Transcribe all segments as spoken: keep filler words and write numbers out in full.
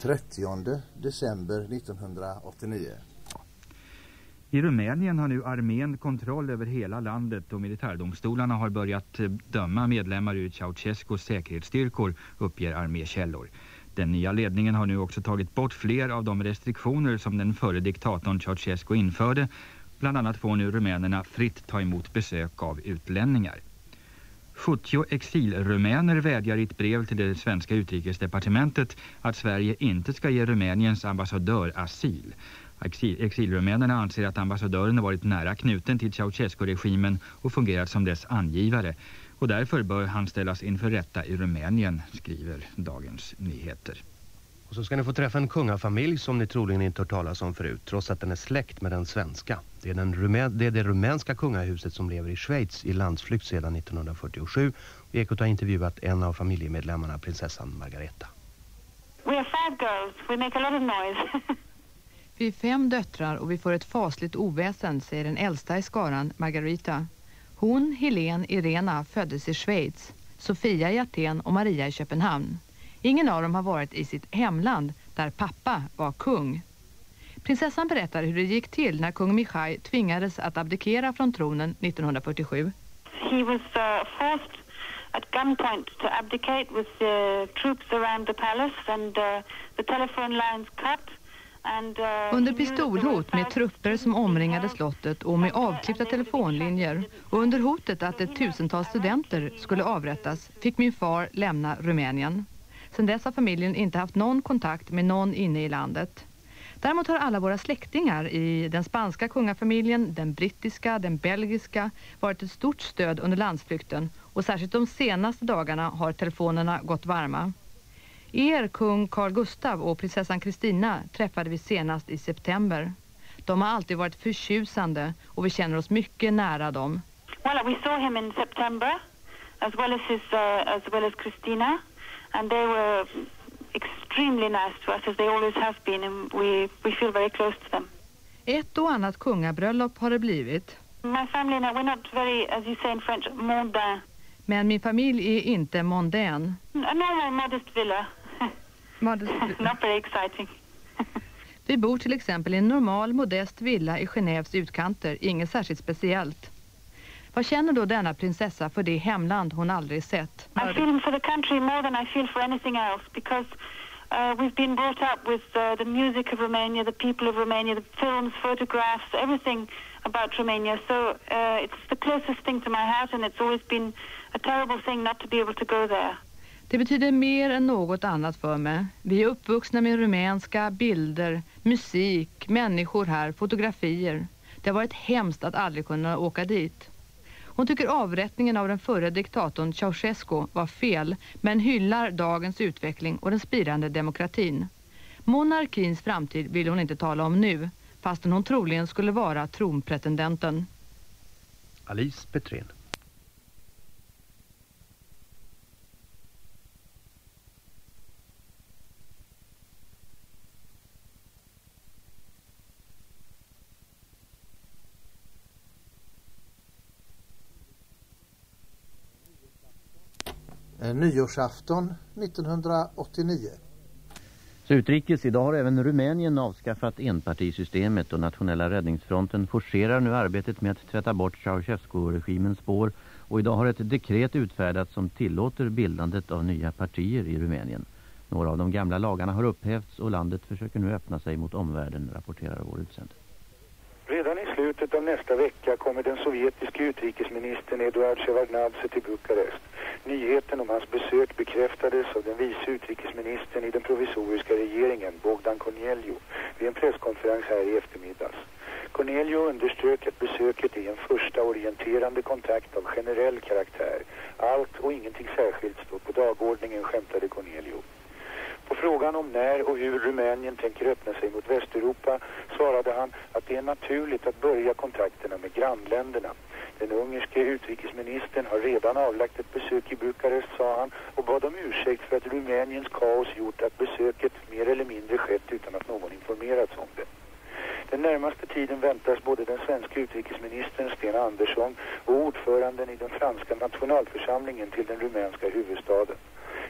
trettionde december nittonhundraåttionio. I Rumänien har nu armén kontroll över hela landet och militärdomstolarna har börjat döma medlemmar ur Ceausescus säkerhetsstyrkor, uppger armékällor. Den nya ledningen har nu också tagit bort fler av de restriktioner som den förre diktatorn Ceausescu införde. Bland annat får nu rumänerna fritt ta emot besök av utlänningar. sjuttio exilrumäner vädjar i ett brev till det svenska utrikesdepartementet att Sverige inte ska ge Rumäniens ambassadör asyl. Exil, exilrumänerna anser att ambassadören har varit nära knuten till Ceausescu-regimen och fungerat som dess angivare. Och därför bör han ställas inför rätta i Rumänien, skriver Dagens Nyheter. Och så ska ni få träffa en kungafamilj som ni troligen inte hört talas om förut, trots att den är släkt med den svenska. Det är, den rumä- det är det rumänska kungahuset som lever i Schweiz i landsflykt sedan nittonhundrafyrtiosju. Och Ekot har intervjuat en av familjemedlemmarna, prinsessan Margareta. We are five girls. We make a lot of noise. Vi är fem döttrar och vi får ett fasligt oväsen, säger den äldsta i skaran, Margareta. Hon, Helene, Irena föddes i Schweiz, Sofia i Aten och Maria i Köpenhamn. Ingen av dem har varit i sitt hemland där pappa var kung. Prinsessan berättar hur det gick till när kung Mihai tvingades att abdikera från tronen nittonhundrafyrtiosju. He was uh, forced at gunpoint to abdicate with the troops around the palace and uh, the telephone lines cut. And, uh, under pistolhot med trupper som omringade slottet och med avklippta telefonlinjer och under hotet att ett tusental studenter skulle avrättas fick min far lämna Rumänien. Sedan dess har familjen inte haft någon kontakt med någon inne i landet. Däremot har alla våra släktingar i den spanska kungafamiljen, den brittiska, den belgiska varit ett stort stöd under landsflykten och särskilt de senaste dagarna har telefonerna gått varma. Er kung Carl Gustav och prinsessan Kristina träffade vi senast i september. De har alltid varit förtjusande och vi känner oss mycket nära dem. Well, we saw him in September as well as his uh, as well as Christina, and they were extremely nice to us as they always have been, and we we feel very close to them. Ett och annat kungabröllop har det blivit. My family, no, we're not very, as you say in French, mondain. Men min familj är inte mondain. A normal modest villa. Modest... Not very exciting. Vi bor till exempel i en normal modest villa i Genèves utkanter, inget särskilt speciellt. Vad känner då denna prinsessa för det hemland hon aldrig sett? I feel for the country more than I feel for anything else because uh, we've been brought up with uh, the music of Romania, the people of Romania, the films, photographs, everything about Romania. So uh, it's the closest thing to my heart and it's always been a terrible thing not to be able to go there. Det betyder mer än något annat för mig. Vi är uppvuxna med rumänska bilder, musik, människor här, fotografier. Det har varit hemskt att aldrig kunna åka dit. Hon tycker avrättningen av den förre diktatorn Ceausescu var fel, men hyllar dagens utveckling och den spirande demokratin. Monarkins framtid vill hon inte tala om nu, fastän hon troligen skulle vara tronpretendenten. Alice Petrén. Nyårsafton nittonhundraåttionio. Så utrikes, idag har även Rumänien avskaffat enpartisystemet och Nationella räddningsfronten forcerar nu arbetet med att tvätta bort Ceausescu-regimens spår och idag har ett dekret utfärdats som tillåter bildandet av nya partier i Rumänien. Några av de gamla lagarna har upphävts och landet försöker nu öppna sig mot omvärlden, rapporterar vår utsänd. Redan i slutet av nästa vecka kommer den sovjetiske utrikesministern Eduard Shevardnadze till Bukarest. Nyheten om hans besök bekräftades av den vice utrikesministern i den provisoriska regeringen, Bogdan Corneliu, vid en presskonferens här i eftermiddags. Corneliu underströk att besöket är en första orienterande kontakt av generell karaktär. Allt och ingenting särskilt står på dagordningen, skämtade Corneliu. På frågan om när och hur Rumänien tänker öppna sig mot Västeuropa svarade han att det är naturligt att börja kontakterna med grannländerna. Den ungerske utrikesministern har redan avlagt ett besök i Bukarest, sa han, och bad om ursäkt för att Rumäniens kaos gjort att besöket mer eller mindre skett utan att någon informerats om det. Den närmaste tiden väntas både den svenska utrikesministern Sten Andersson och ordföranden i den franska nationalförsamlingen till den rumänska huvudstaden.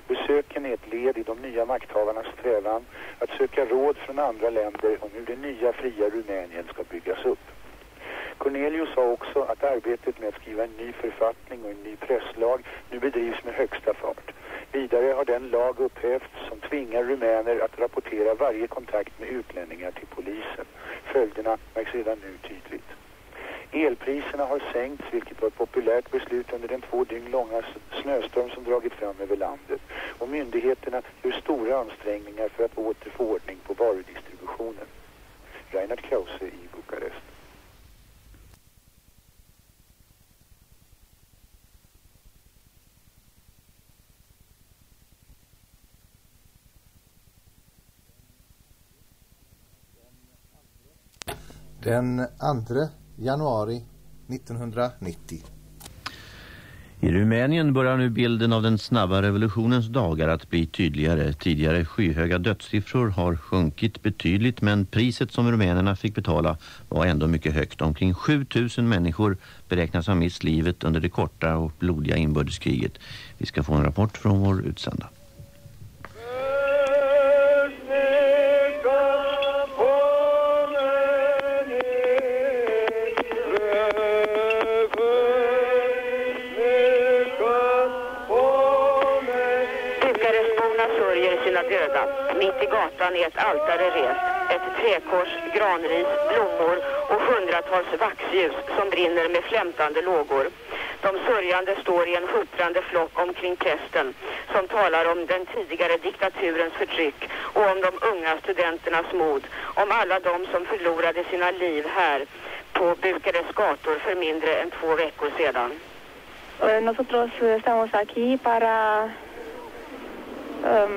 Besöken är ett led i de nya makthavarnas strävan att söka råd från andra länder om hur det nya fria Rumänien ska byggas upp. Cornelius sa också att arbetet med att skriva en ny författning och en ny presslag nu bedrivs med högsta fart. Vidare har den lag upphävts som tvingar rumäner att rapportera varje kontakt med utlänningar till polisen. Följderna märks redan nu tydligt. Elpriserna har sänkts, vilket var ett populärt beslut under den två dygn långa snöstorm som dragit fram över landet. Och myndigheterna gör stora ansträngningar för att åter få ordning på varudistributionen. Reinhard Krause i Bukarest. Den andra januari nittonhundranittio. I Rumänien börjar nu bilden av den snabba revolutionens dagar att bli tydligare. Tidigare skyhöga dödssiffror har sjunkit betydligt, men priset som rumänerna fick betala var ändå mycket högt. Omkring sju tusen människor beräknas ha mist livet under det korta och blodiga inbördeskriget. Vi ska få en rapport från vår utsända. Mitt i gatan är ett altare rest, ett träkors, granris, blommor och hundratals vaxljus som brinner med flämtande lågor. De sörjande står i en huttrande flock omkring prästen som talar om den tidigare diktaturens förtryck och om de unga studenternas mod, om alla de som förlorade sina liv här på Bukarest gator för mindre än två veckor sedan. Nosotros estamos aquí para um,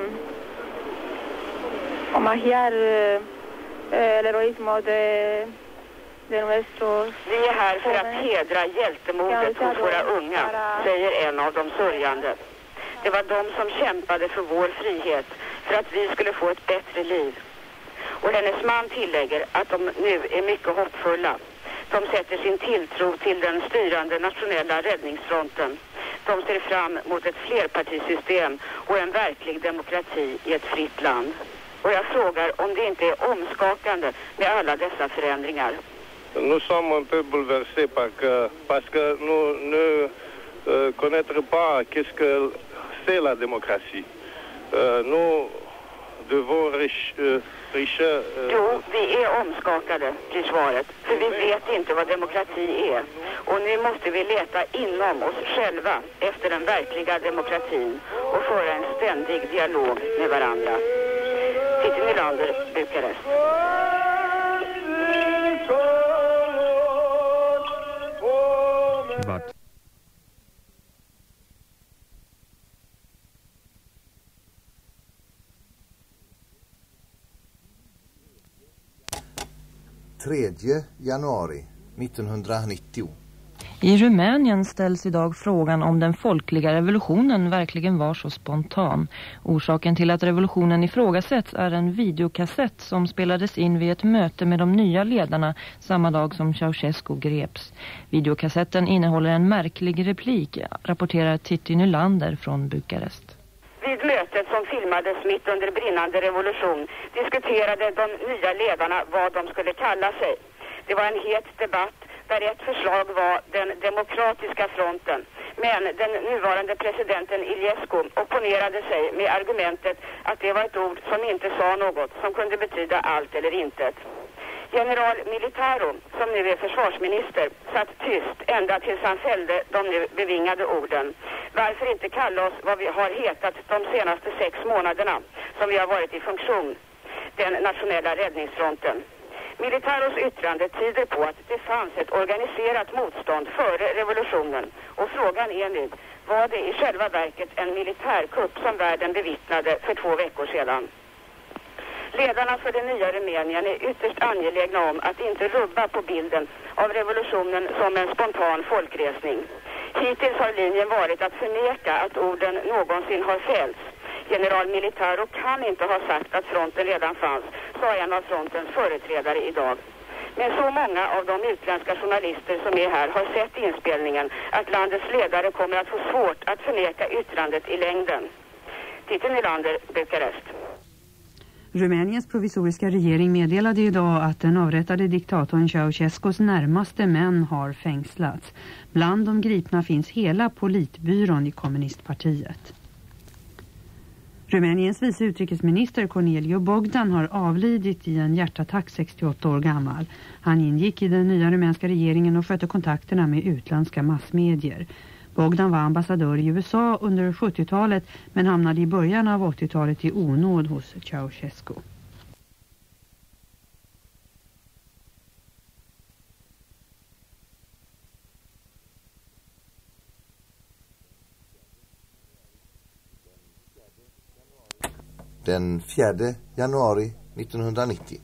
homenajear el heroísmo de, de nuestros. Vi är här för att hedra hjältemodet hos våra unga, säger en av de sörjande. Det var de som kämpade för vår frihet, för att vi skulle få ett bättre liv. Och hennes man tillägger att de nu är mycket hoppfulla. De sätter sin tilltro till den styrande nationella räddningsfronten. De ser fram mot ett flerpartisystem och en verklig demokrati i ett fritt land. Och jag frågar om det inte är omskakande med alla dessa förändringar. Nous sommes un peu bouleversés par que, parce que nous ne euh, connaîtrons pas qu'est-ce que c'est la démocratie. Euh, nous devons riche, euh, riche, euh, Jo, vi är omskakade, blir svaret. För vi vet inte vad demokrati är. Och nu måste vi leta inom oss själva efter den verkliga demokratin och föra en ständig dialog med varandra. Titti Nylander, Bukarest. But. tredje januari nittonhundranittio. I Rumänien ställs idag frågan om den folkliga revolutionen verkligen var så spontan. Orsaken till att revolutionen ifrågasätts är en videokassett som spelades in vid ett möte med de nya ledarna samma dag som Ceausescu greps. Videokassetten innehåller en märklig replik, rapporterar Titti Nylander från Bukarest. Vid mötet som filmades mitt under brinnande revolution diskuterade de nya ledarna vad de skulle kalla sig. Det var en het debatt där ett förslag var den demokratiska fronten. Men den nuvarande presidenten Iliescu opponerade sig med argumentet att det var ett ord som inte sa något, som kunde betyda allt eller intet. General Militaro, som nu är försvarsminister, satt tyst ända tills han fällde de nu bevingade orden. Varför inte kalla oss vad vi har hetat de senaste sex månaderna som vi har varit i funktion, den nationella räddningsfronten. Militaros yttrande tyder på att det fanns ett organiserat motstånd före revolutionen. Och frågan är nu, var det i själva verket en militärkupp som världen bevittnade för två veckor sedan? Ledarna för det nya Rumänien är ytterst angelägna om att inte rubba på bilden av revolutionen som en spontan folkresning. Hittills har linjen varit att förneka att orden någonsin har fällts. General Militaro kan inte ha sagt att fronten redan fanns, sa en av frontens företrädare idag. Men så många av de utländska journalister som är här har sett inspelningen att landets ledare kommer att få svårt att förneka yttrandet i längden. Titti Nylander, Bukarest. Rumäniens provisoriska regering meddelade idag att den avrättade diktatorn Ceausescus närmaste män har fängslats. Bland de gripna finns hela politbyrån i kommunistpartiet. Rumäniens vice utrikesminister Corneliu Bogdan har avlidit i en hjärtattack, sextioåtta år gammal. Han ingick i den nya rumänska regeringen och skötte kontakterna med utländska massmedier. Bogdan var ambassadör i U S A under sjuttiotalet men hamnade i början av åttiotalet i onåd hos Ceausescu. Den fjärde januari nittonhundranittio.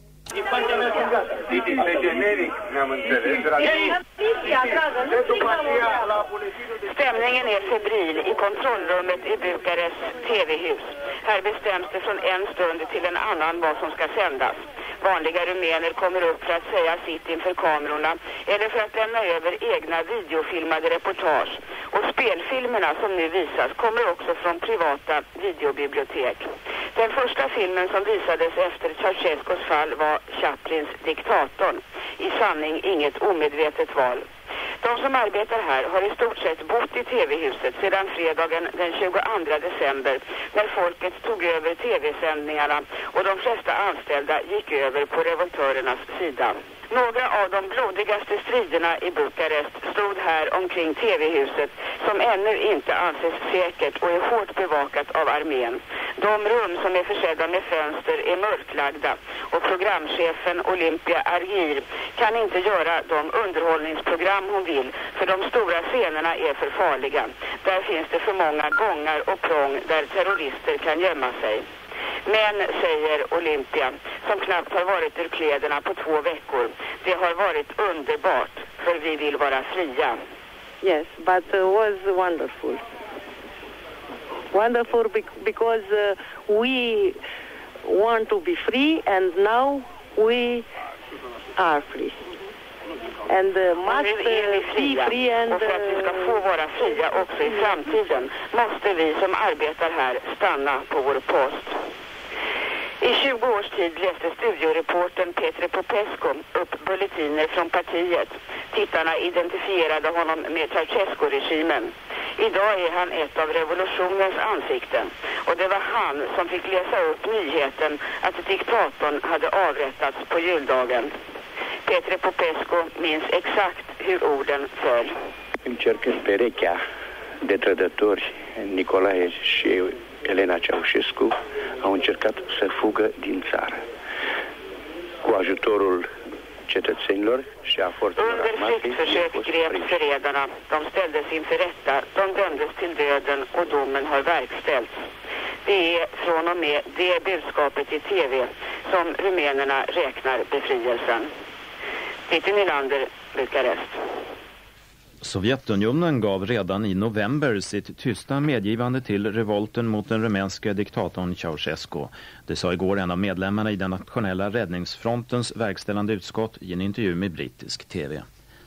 Stämningen är febril i kontrollrummet i Bukarest tv-hus. Här bestäms det från en stund till en annan vad som ska sändas. Vanliga rumäner kommer upp för att säga sitt inför kamerorna eller för att lämna över egna videofilmade reportage. Och spelfilmerna som nu visas kommer också från privata videobibliotek. Den första filmen som visades efter Ceausescus fall var Chaplins Diktatorn. I sanning inget omedvetet val. De som arbetar här har i stort sett bott i tv-huset sedan fredagen den tjugoandra december när folket tog över tv-sändningarna och de flesta anställda gick över på revoltörernas sida. Några av de blodigaste striderna i Bukarest stod här omkring tv-huset som ännu inte anses säkert och är hårt bevakat av armén. De rum som är försedda med fönster är mörklagda och programchefen Olympia Argir kan inte göra de underhållningsprogram hon vill för de stora scenerna är för farliga. Där finns det för många gångar och prång där terrorister kan gömma sig. Men, säger Olympia, som knappt har varit ur kläderna på två veckor, det har varit underbart, för vi vill vara fria. Yes, but it uh, was wonderful. Wonderful be- because uh, we want to be free and now we are free. And uh, must uh, be free and... Och för att vi ska få vara fria också i framtiden måste vi som arbetar här stanna på vår post. I tjugo års tid läste studioreportern Petre Popescu upp bulletiner från partiet. Tittarna identifierade honom med Ceausescu-regimen. Idag är han ett av revolutionens ansikten. Och det var han som fick läsa upp nyheten att diktatorn hade avrättats på juldagen. Petre Popescu minns exakt hur orden föll. Încercând perechea de trădători, Nicolae și Elena Ceausescu au încercat să fugă din țară. Cu ajutorul cetățenilor și a forțelor armate. Under flyktförsök greps förrädarna. De ställdes inför rätta. De dömdes till döden och domen har verkställts. Det är från och med det budskapet i tv som rumänerna räknar befrielsen. Titti Nylander, Bukarest. Sovjetunionen gav redan i november sitt tysta medgivande till revolten mot den rumänska diktatorn Ceausescu. Det sa igår en av medlemmarna i den nationella räddningsfrontens verkställande utskott i en intervju med brittisk tv.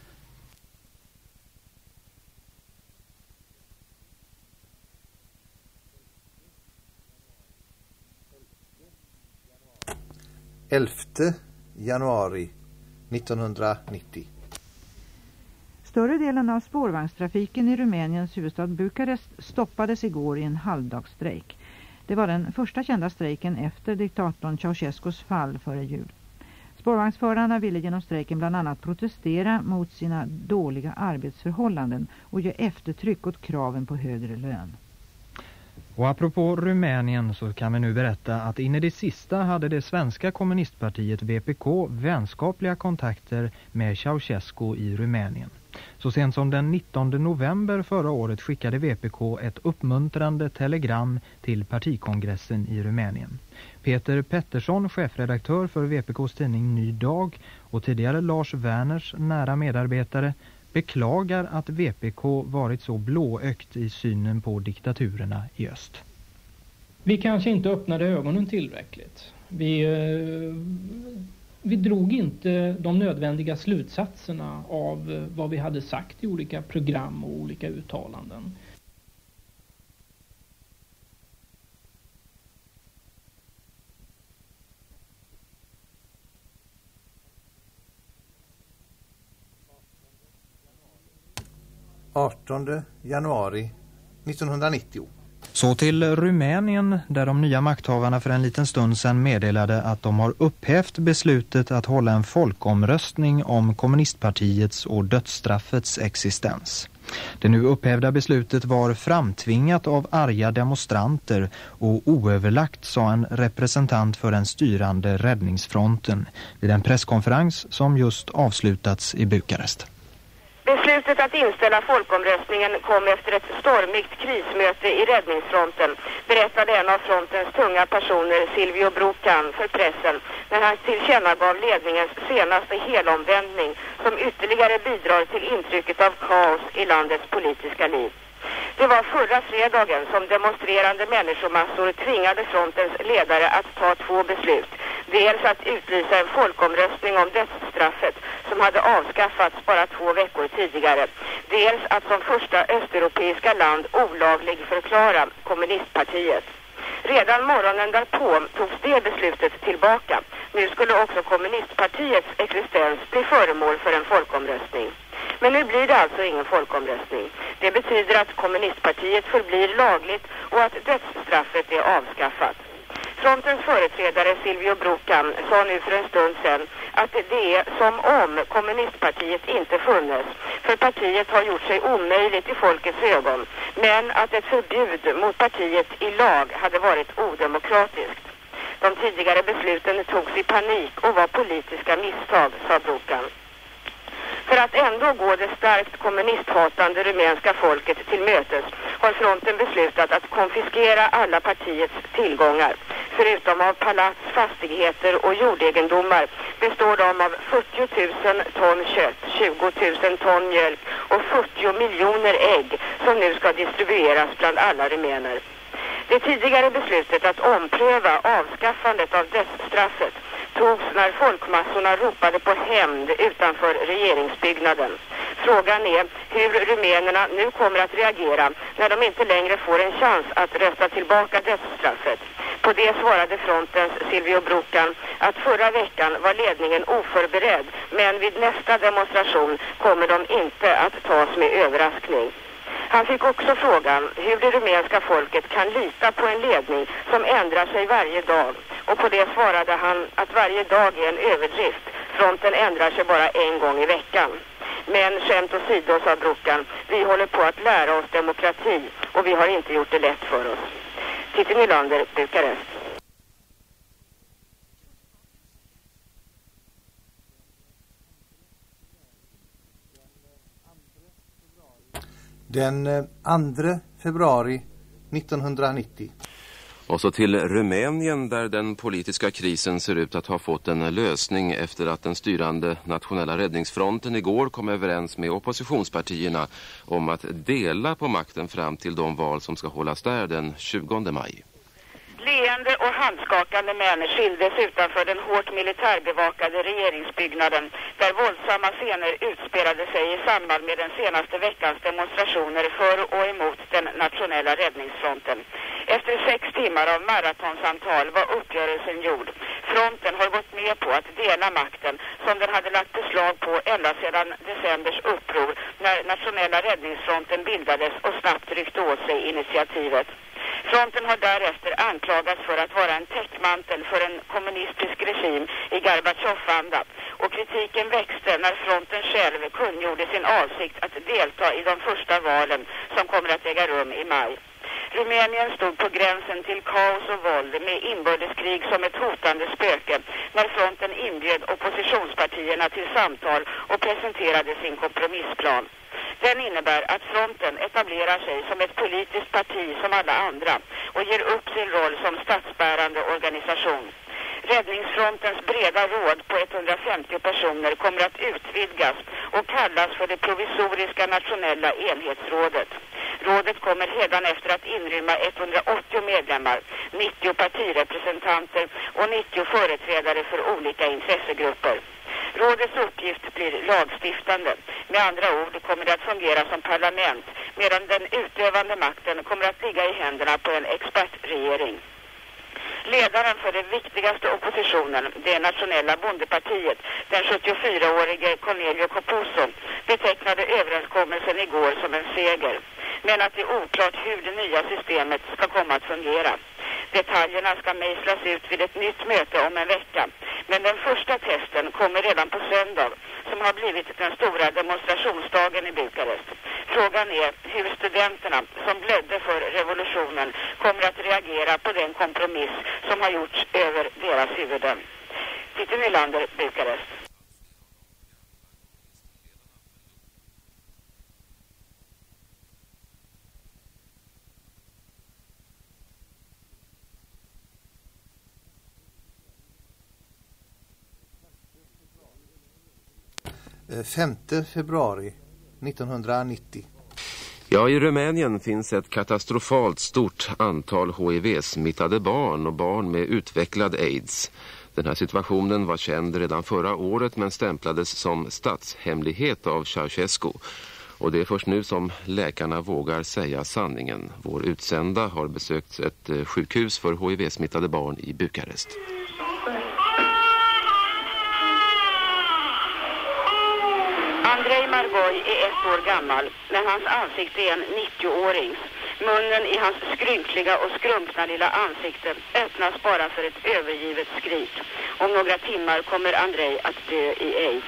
elfte januari nittonhundranittio. Större delen av spårvagnstrafiken i Rumäniens huvudstad Bukarest stoppades igår i en halvdagsstrejk. Det var den första kända strejken efter diktatorn Ceausescus fall före jul. Spårvagnsförarna ville genom strejken bland annat protestera mot sina dåliga arbetsförhållanden och ge eftertryck åt kraven på högre lön. Och apropå Rumänien så kan vi nu berätta att in i det sista hade det svenska kommunistpartiet V P K vänskapliga kontakter med Ceausescu i Rumänien. Så sent som den nittonde november förra året skickade V P K ett uppmuntrande telegram till partikongressen i Rumänien. Peter Pettersson, chefredaktör för V P K:s tidning Ny Dag och tidigare Lars Werners nära medarbetare, beklagar att V P K varit så blåögt i synen på diktaturerna i öst. Vi kanske inte öppnade ögonen tillräckligt. Vi, vi drog inte de nödvändiga slutsatserna av vad vi hade sagt i olika program och olika uttalanden. artonde januari nittonhundranittio. Så till Rumänien, där de nya makthavarna för en liten stund sedan meddelade att de har upphävt beslutet att hålla en folkomröstning om kommunistpartiets och dödsstraffets existens. Det nu upphävda beslutet var framtvingat av arga demonstranter och oöverlagt, sa en representant för den styrande räddningsfronten vid en presskonferens som just avslutats i Bukarest. Beslutet att inställa folkomröstningen kom efter ett stormigt krismöte i räddningsfronten, berättade en av frontens tunga personer, Silvio Brucan, för pressen när han tillkännagav ledningens senaste helomvändning som ytterligare bidrar till intrycket av kaos i landets politiska liv. Det var förra fredagen som demonstrerande människomassor tvingade frontens ledare att ta två beslut. Dels att utlysa en folkomröstning om dödsstraffet som hade avskaffats bara två veckor tidigare. Dels att som första östeuropeiska land olaglig förklara kommunistpartiet. Redan morgonen därpå togs det beslutet tillbaka. Nu skulle också kommunistpartiets existens bli föremål för en folkomröstning. Men nu blir det alltså ingen folkomröstning. Det betyder att kommunistpartiet förblir lagligt och att dödsstraffet är avskaffat. Frontens företrädare Silvio Brucan sa nu för en stund sedan att det är som om kommunistpartiet inte funnits, för partiet har gjort sig omöjligt i folkets ögon, men att ett förbud mot partiet i lag hade varit odemokratiskt. De tidigare besluten togs i panik och var politiska misstag, sa Brucan. För att ändå gå det starkt kommunisthatande rumänska folket till mötes har fronten beslutat att konfiskera alla partiets tillgångar. Förutom av palats, fastigheter och jordegendomar består de av fyrtio tusen ton kött, tjugo tusen ton mjölk och fyrtio miljoner ägg som nu ska distribueras bland alla rumäner. Det tidigare beslutet att ompröva avskaffandet av dödsstraffet togs när folkmassorna ropade på hämnd utanför regeringsbyggnaden. Frågan är hur rumänerna nu kommer att reagera när de inte längre får en chans att rösta tillbaka dödsstraffet. På det svarade frontens Silvio Brucan att förra veckan var ledningen oförberedd, men vid nästa demonstration kommer de inte att tas med överraskning. Han fick också frågan hur det rumänska folket kan lita på en ledning som ändrar sig varje dag. Och på det svarade han att varje dag är en överdrift. Fronten ändrar sig bara en gång i veckan. Men skämt åsido, sa Brucan, vi håller på att lära oss demokrati och vi har inte gjort det lätt för oss. Titti Nylander, Bukarest. Den andra februari nittonhundranittio. Och så till Rumänien, där den politiska krisen ser ut att ha fått en lösning efter att den styrande nationella räddningsfronten igår kom överens med oppositionspartierna om att dela på makten fram till de val som ska hållas där den tjugonde maj. Leende och handskakande män skildes utanför den hårt militärbevakade regeringsbyggnaden där våldsamma scener utspelade sig i samband med den senaste veckans demonstrationer för och emot den nationella räddningsfronten. Efter sex timmar av maratonsamtal var uppgörelsen gjord. Fronten har gått med på att dela makten som den hade lagt beslag på ända sedan decembers uppror när nationella räddningsfronten bildades och snabbt ryckte åt sig initiativet. Fronten har därefter anklagats för att vara en täckmantel för en kommunistisk regim i Gorbatjov-anda och kritiken växte när fronten själv kungjorde sin avsikt att delta i de första valen som kommer att äga rum i maj. Rumänien stod på gränsen till kaos och våld med inbördeskrig som ett hotande spöke när fronten inbjöd oppositionspartierna till samtal och presenterade sin kompromissplan. Den innebär att fronten etablerar sig som ett politiskt parti som alla andra och ger upp sin roll som statsbärande organisation. Räddningsfrontens breda råd på etthundrafemtio personer kommer att utvidgas och kallas för det provisoriska nationella enhetsrådet. Rådet kommer redan efter att inrymma etthundraåttio medlemmar, nittio partirepresentanter och nittio företrädare för olika intressegrupper. Rådets uppgift blir lagstiftande. Med andra ord kommer det att fungera som parlament, medan den utövande makten kommer att ligga i händerna på en expertregering. Ledaren för den viktigaste oppositionen, det nationella bondepartiet, den sjuttiofyraårige Cornelio Coposo, betecknade överenskommelsen igår som en seger, men att det är oklart hur det nya systemet ska komma att fungera. Detaljerna ska mejslas ut vid ett nytt möte om en vecka, men den första testen kommer redan på söndag, som har blivit den stora demonstrationsdagen i Bukarest. Frågan är hur studenterna som blödde för revolutionen kommer att reagera på den kompromiss som har gjorts över deras huvuden. Titti Nylander, Bukarest. femte februari nittonhundranittio. Ja, i Rumänien finns ett katastrofalt stort antal H I V-smittade barn och barn med utvecklad AIDS. Den här situationen var känd redan förra året men stämplades som statshemlighet av Ceausescu. Och det är först nu som läkarna vågar säga sanningen. Vår utsända har besökt ett sjukhus för H I V-smittade barn i Bukarest. Andrei Margoj är ett år gammal, men hans ansikte är en nittioårings. Munnen i hans skrynkliga och skrumpna lilla ansikte öppnas bara för ett övergivet skrik. Om några timmar kommer Andrei att dö i AIDS.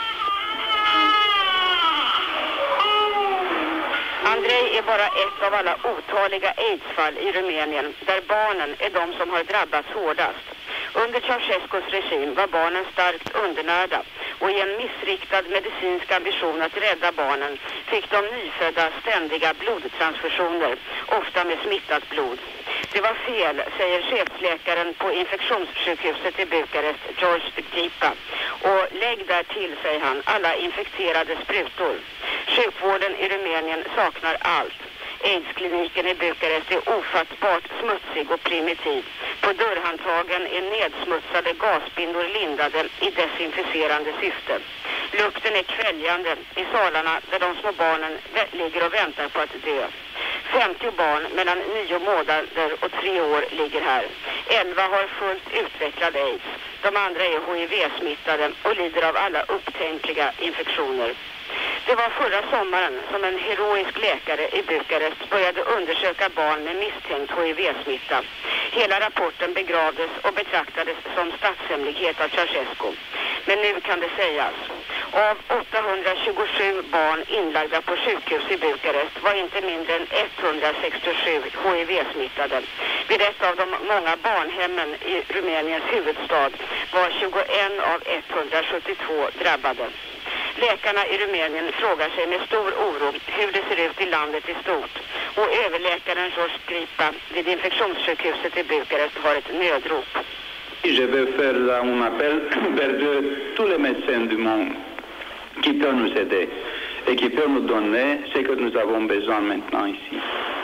Andrei är bara ett av alla otaliga AIDS-fall i Rumänien, där barnen är de som har drabbats hårdast. Under Ceausescus regim var barnen starkt undernärda och i en missriktad medicinsk ambition att rädda barnen fick de nyfödda ständiga blodtransfusioner, ofta med smittat blod. Det var fel, säger chefsläkaren på infektionssjukhuset i Bukarest, George Gipa. Och lägg där till, säger han, alla infekterade sprutor. Sjukvården i Rumänien saknar allt. AIDS-kliniken i Bukarest är ofattbart smutsig och primitiv. På dörrhandtagen är nedsmutsade gasbindor lindade i desinficerande syfte. Lukten är kväljande i salarna där de små barnen ligger och väntar på att dö. femtio barn mellan nio månader och tre år ligger här. elva har fullt utvecklad AIDS. De andra är H I V-smittade och lider av alla upptänkliga infektioner. Det var förra sommaren som en heroisk läkare i Bukarest började undersöka barn med misstänkt H I V-smitta. Hela rapporten begravdes och betraktades som statshemlighet av Ceausescu. Men nu kan det sägas. Av åttahundratjugosju barn inlagda på sjukhus i Bukarest var inte mindre än etthundrasextiosju H I V-smittade. Vid ett av de många barnhemmen i Rumäniens huvudstad var tjugoett av etthundrasjuttiotvå drabbade. Läkarna i Rumänien frågar sig med stor oro hur det ser ut i landet i stort. Och överläkaren George Gipa vid infektionssjukhuset i Bukarest har ett nödrop. Je vais faire un appel vers tous les médecins du monde qui peuvent nous aider et qui peuvent nous donner ce que nous avons besoin maintenant ici.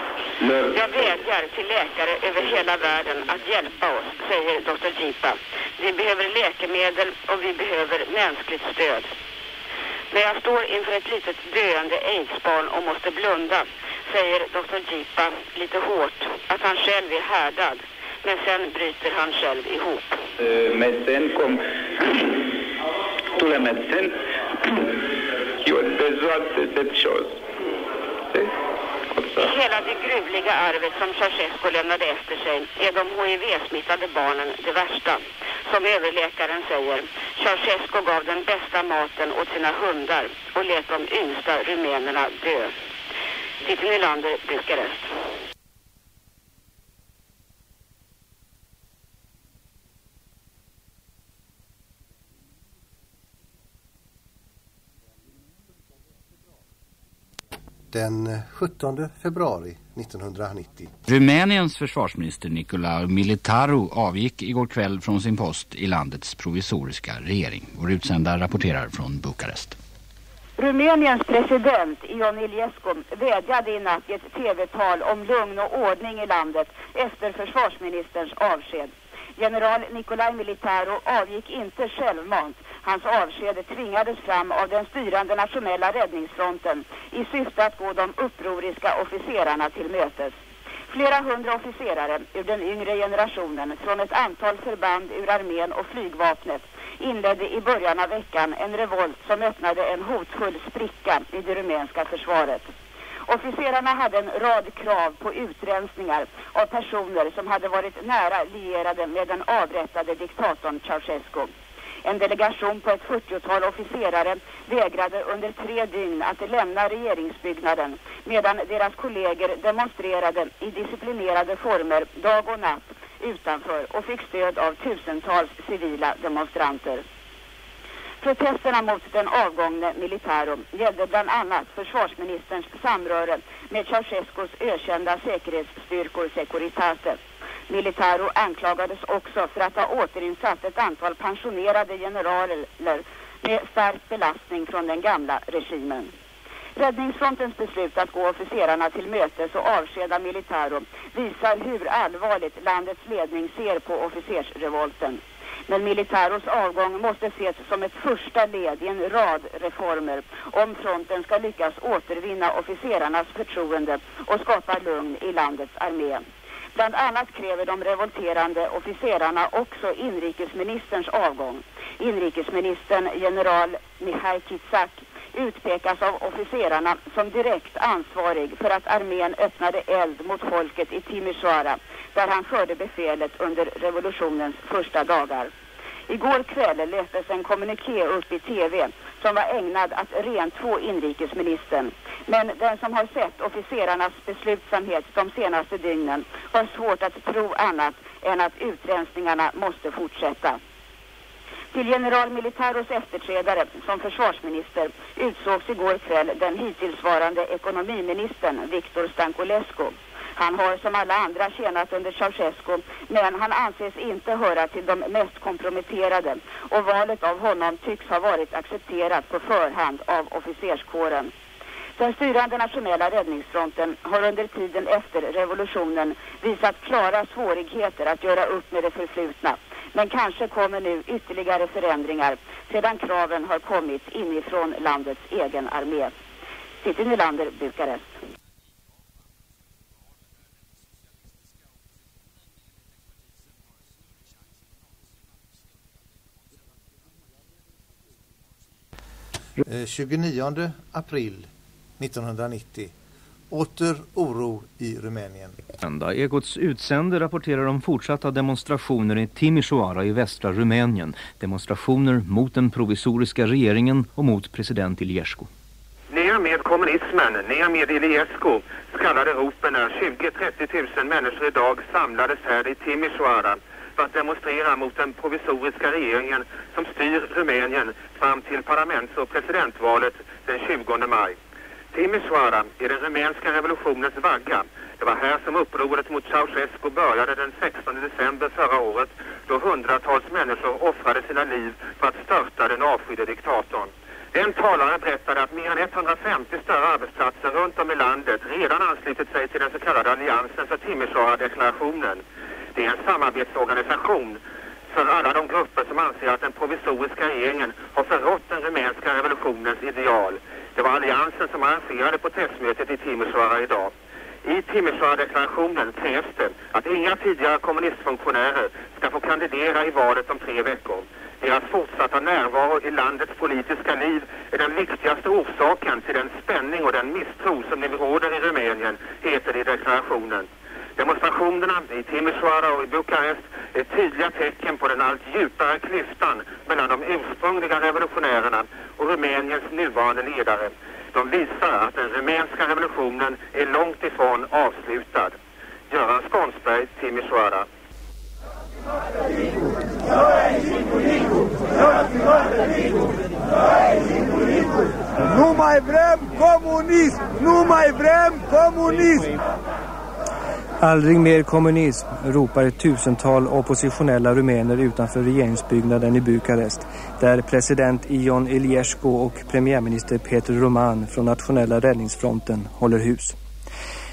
Jag vädjar till läkare över hela världen att hjälpa oss, säger doktor Gipa. Vi behöver läkemedel och vi behöver mänskligt stöd. När jag står inför ett litet döende aidsbarn och måste blunda, säger doktor Gipa lite hårt att han själv är härdad. Men sen bryter han själv ihop. Uh, médecins comme tous les médecins qui ont besoin de cette chose. Hela det gruvliga arvet som Ceausescu lämnade efter sig är de H I V-smittade barnen det värsta. Som överläkaren säger, Ceausescu gav den bästa maten åt sina hundar och lät de yngsta rumänerna dö. Titti Nylander, Bukarest. Den sjuttonde februari nittonhundranittio. Rumäniens försvarsminister Nicolae Militaru avgick igår kväll från sin post i landets provisoriska regering. Vår utsända rapporterar från Bukarest. Rumäniens president Ion Iliescu vädjade i natt i ett tv-tal om lugn och ordning i landet efter försvarsministerns avsked. General Nicolae Militaru avgick inte självmant. Hans avsked tvingades fram av den styrande nationella räddningsfronten i syfte att gå de upproriska officerarna till mötes. Flera hundra officerare ur den yngre generationen från ett antal förband ur armén och flygvapnet inledde i början av veckan en revolt som öppnade en hotfull spricka i det rumänska försvaret. Officerarna hade en rad krav på utrensningar av personer som hade varit nära lierade med den avrättade diktatorn Ceausescu. En delegation på ett fyrtiotal officerare vägrade under tre dygn att lämna regeringsbyggnaden medan deras kollegor demonstrerade i disciplinerade former dag och natt utanför och fick stöd av tusentals civila demonstranter. Protesterna mot den avgångne Militaro gällde bland annat försvarsministerns samröre med Ceausescus ökända säkerhetsstyrkor Securitate. Militaro anklagades också för att ha återinsatt ett antal pensionerade generaler med stark belastning från den gamla regimen. Räddningsfrontens beslut att gå officerarna till mötes och avskeda Militaro visar hur allvarligt landets ledning ser på officersrevolten. Men Militaros avgång måste ses som ett första led i en rad reformer om fronten ska lyckas återvinna officerarnas förtroende och skapa lugn i landets armé. Bland annat kräver de revolterande officerarna också inrikesministerns avgång. Inrikesministern general Mihai Kitsak utpekas av officerarna som direkt ansvarig för att armén öppnade eld mot folket i Timișoara, där han förde befälet under revolutionens första dagar. Igår kväll lästes en kommuniké upp i tv som var ägnad att rentvå inrikesministern. Men den som har sett officerarnas beslutsamhet de senaste dygnen har svårt att tro annat än att utrensningarna måste fortsätta. Till general Militaros efterträdare som försvarsminister utsågs igår kväll den hittillsvarande ekonomiministern Victor Stanculescu. Han har som alla andra tjänat under Ceausescu, men han anses inte höra till de mest komprometterade och valet av honom tycks ha varit accepterat på förhand av officerskåren. Den styrande nationella räddningsfronten har under tiden efter revolutionen visat klara svårigheter att göra upp med det förflutna. Men kanske kommer nu ytterligare förändringar sedan kraven har kommit inifrån landets egen armé. City Nylander, Bukarest. tjugonionde april nittonhundranittio. Åter oro i Rumänien. Ekots utsände rapporterar om fortsatta demonstrationer i Timișoara i västra Rumänien. Demonstrationer mot den provisoriska regeringen och mot president Iliescu. Ner med kommunismen, ner med Iliescu, skallade ropen när tjugo till trettio tusen människor idag samlades här i Timișoara för att demonstrera mot den provisoriska regeringen som styr Rumänien fram till parlaments- och presidentvalet den tjugonde maj. Timișoara är den rumänska revolutionens vagga. Det var här som upproret mot Ceausescu började den sextonde december förra året, då hundratals människor offrade sina liv för att störta den avskydde diktatorn. En talare berättade att mer än etthundrafemtio större arbetsplatser runt om i landet redan anslutit sig till den så kallade alliansen för Timișoara-deklarationen. Det är en samarbetsorganisation för alla de grupper som anser att den provisoriska regeringen har förrått den rumänska revolutionens ideal. Det var alliansen som arrangerade protestmötet i Timișoara idag. I Timișoara-deklarationen krävs det att inga tidigare kommunistfunktionärer ska få kandidera i valet om tre veckor. Deras fortsatta närvaro i landets politiska liv är den viktigaste orsaken till den spänning och den misstro som nu råder i Rumänien, heter det i deklarationen. Demonstrationerna i Timișoara och i Bukarest är tydliga tecken på den allt djupare klyftan mellan de ursprungliga revolutionärerna och Rumäniens nuvarande ledare. De visar att den rumänska revolutionen är långt ifrån avslutad. Göran Skånsberg, Timișoara. Nu mai vrem comunism! Nu mai vrem comunism! Aldrig mer kommunism, ropar ett tusental oppositionella rumäner utanför regeringsbyggnaden i Bukarest, där president Ion Iliescu och premiärminister Peter Roman från nationella räddningsfronten håller hus.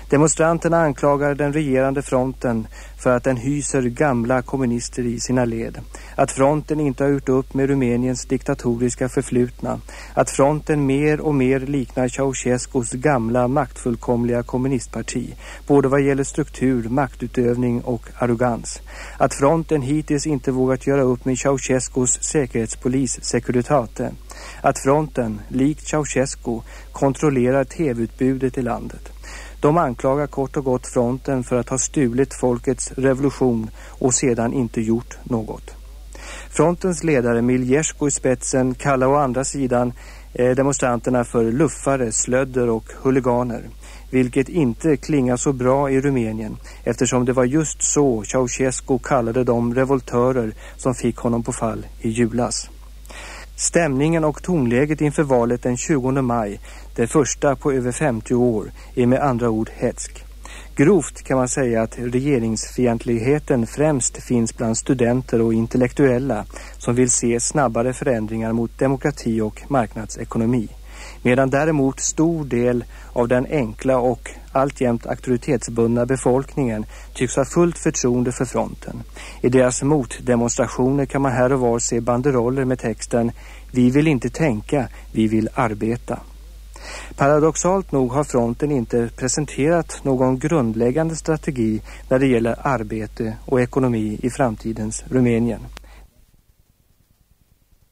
Demonstranterna anklagar den regerande fronten för att den hyser gamla kommunister i sina led. Att fronten inte har gjort upp med Rumäniens diktatoriska förflutna. Att fronten mer och mer liknar Ceausescus gamla maktfullkomliga kommunistparti. Både vad gäller struktur, maktutövning och arrogans. Att fronten hittills inte vågat göra upp med Ceausescus säkerhetspolis Securitate. Att fronten, likt Ceausescu, kontrollerar tv-utbudet i landet. De anklagar kort och gott fronten för att ha stulit folkets revolution och sedan inte gjort något. Frontens ledare Miljesko i spetsen kallar å andra sidan eh, demonstranterna för luffare, slödder och huliganer. Vilket inte klingar så bra i Rumänien eftersom det var just så Ceausescu kallade de revoltörer som fick honom på fall i julas. Stämningen och tonläget inför valet den tjugonde maj, det första på över femtio år, är med andra ord hetsk. Grovt kan man säga att regeringsfientligheten främst finns bland studenter och intellektuella som vill se snabbare förändringar mot demokrati och marknadsekonomi. Medan däremot stor del av den enkla och alltjämt auktoritetsbundna befolkningen tycks ha fullt förtroende för fronten. I deras motdemonstrationer kan man här och var se banderoller med texten "Vi vill inte tänka, vi vill arbeta". Paradoxalt nog har fronten inte presenterat någon grundläggande strategi när det gäller arbete och ekonomi i framtidens Rumänien.